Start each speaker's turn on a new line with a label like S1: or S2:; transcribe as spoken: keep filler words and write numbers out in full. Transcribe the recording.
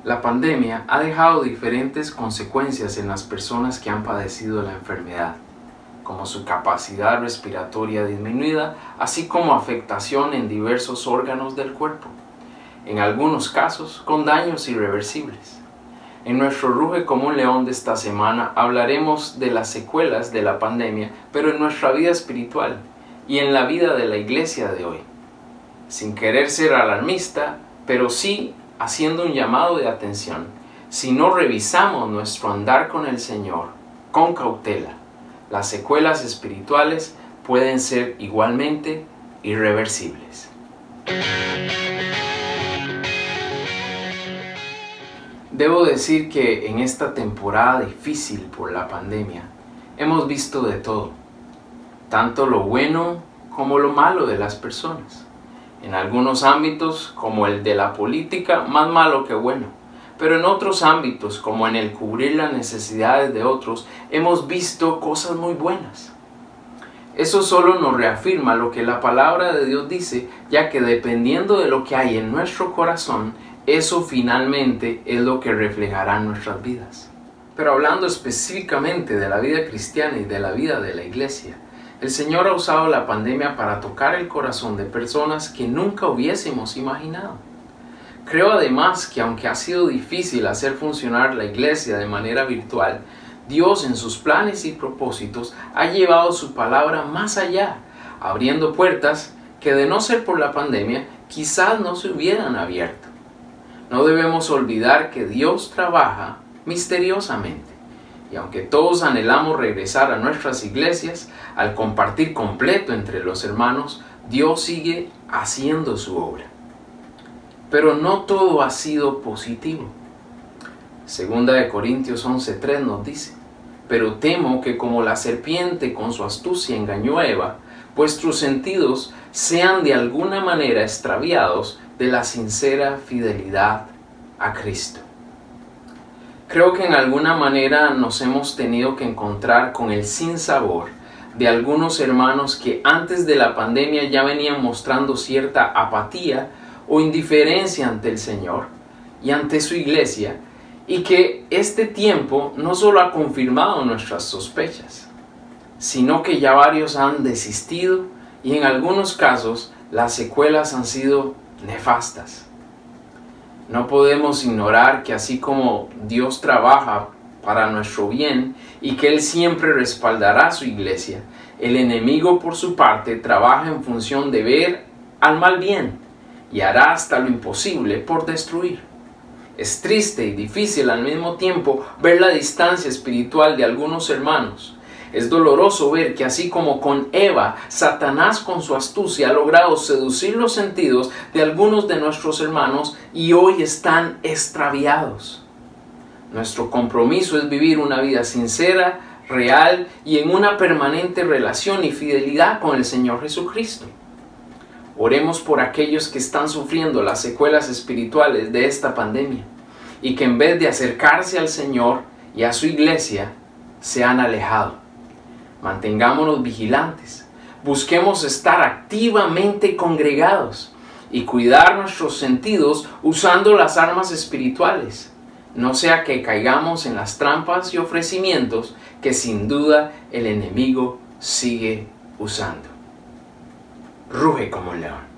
S1: La pandemia ha dejado diferentes consecuencias en las personas que han padecido la enfermedad, como su capacidad respiratoria disminuida, así como afectación en diversos órganos del cuerpo, en algunos casos con daños irreversibles. En nuestro Ruge como un León de esta semana hablaremos de las secuelas de la pandemia, pero en nuestra vida espiritual y en la vida de la iglesia de hoy. Sin querer ser alarmista, pero sí haciendo un llamado de atención, si no revisamos nuestro andar con el Señor con cautela, las secuelas espirituales pueden ser igualmente irreversibles. Debo decir que en esta temporada difícil por la pandemia hemos visto de todo, tanto lo bueno como lo malo de las personas. En algunos ámbitos, como el de la política, más malo que bueno, pero en otros ámbitos, como en el cubrir las necesidades de otros, hemos visto cosas muy buenas. Eso solo nos reafirma lo que la palabra de Dios dice, ya que dependiendo de lo que hay en nuestro corazón, eso finalmente es lo que reflejará en nuestras vidas. Pero hablando específicamente de la vida cristiana y de la vida de la iglesia, el Señor ha usado la pandemia para tocar el corazón de personas que nunca hubiésemos imaginado. Creo además que aunque ha sido difícil hacer funcionar la iglesia de manera virtual, Dios en sus planes y propósitos ha llevado su palabra más allá, abriendo puertas que de no ser por la pandemia quizás no se hubieran abierto. No debemos olvidar que Dios trabaja misteriosamente. Y aunque todos anhelamos regresar a nuestras iglesias, al compartir completo entre los hermanos, Dios sigue haciendo su obra. Pero no todo ha sido positivo. Segunda de Corintios once tres nos dice: pero temo que como la serpiente con su astucia engañó a Eva, vuestros sentidos sean de alguna manera extraviados de la sincera fidelidad a Cristo. Creo que en alguna manera nos hemos tenido que encontrar con el sinsabor de algunos hermanos que antes de la pandemia ya venían mostrando cierta apatía o indiferencia ante el Señor y ante su iglesia, y que este tiempo no solo ha confirmado nuestras sospechas, sino que ya varios han desistido y en algunos casos las secuelas han sido nefastas. No podemos ignorar que así como Dios trabaja para nuestro bien y que Él siempre respaldará a su iglesia, el enemigo por su parte trabaja en función de ver al mal bien y hará hasta lo imposible por destruir. Es triste y difícil al mismo tiempo ver la distancia espiritual de algunos hermanos. Es doloroso ver que así como con Eva, Satanás con su astucia ha logrado seducir los sentidos de algunos de nuestros hermanos y hoy están extraviados. Nuestro compromiso es vivir una vida sincera, real y en una permanente relación y fidelidad con el Señor Jesucristo. Oremos por aquellos que están sufriendo las secuelas espirituales de esta pandemia y que en vez de acercarse al Señor y a su iglesia, se han alejado. Mantengámonos vigilantes, busquemos estar activamente congregados y cuidar nuestros sentidos usando las armas espirituales, no sea que caigamos en las trampas y ofrecimientos que sin duda el enemigo sigue usando. Ruge como un león.